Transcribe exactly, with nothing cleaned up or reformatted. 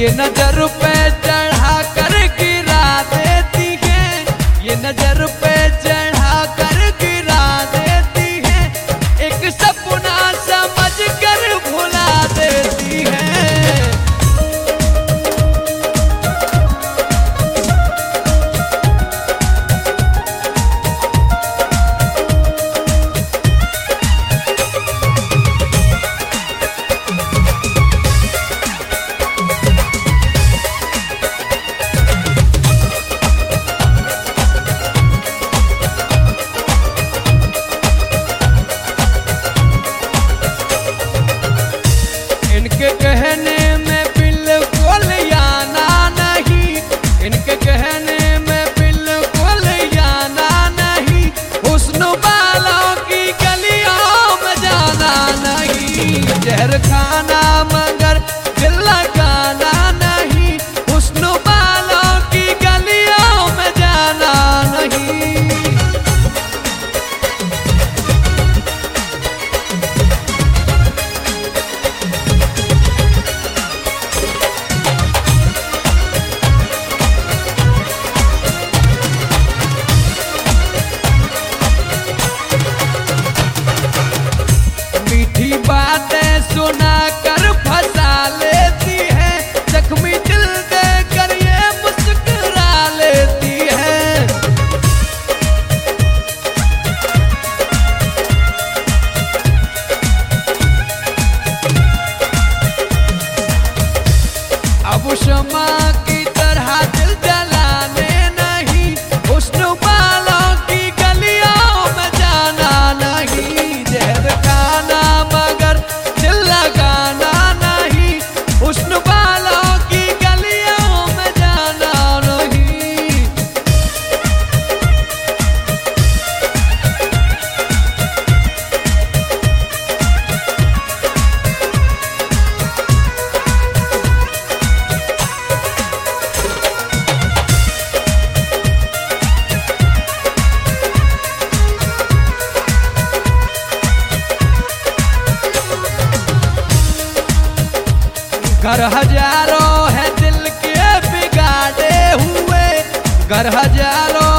ये नजर पे चढ़ा कर गिरा देती है, ये नजर पे चढ़ा कर गिरा देती है, एक सपना समझ कर भुला देती है। इनके कहने में बिल्कुल याना नहीं, इनके कहने में बिल्कुल याना नहीं, हुस्न वालों की गलियों में जाना नहीं, जहर खाना मगर दिल लगाना नहीं, हुस्न वालों की गलियों में जाना नहीं। मीठी बातें सुना कर फंसा लेती है, जख्मी दिल देकर ये मुस्कुरा लेती है। अब शमा की तरह दिल जलाने नहीं, हुस्न वालों की गलियों में जाना नहीं, जहर खाना मगर दिल लगाना नहीं, हुस्न वालों की गलियों में जाना नहीं। घर हजारों है दिल के बिगाड़े हुए, घर हजारों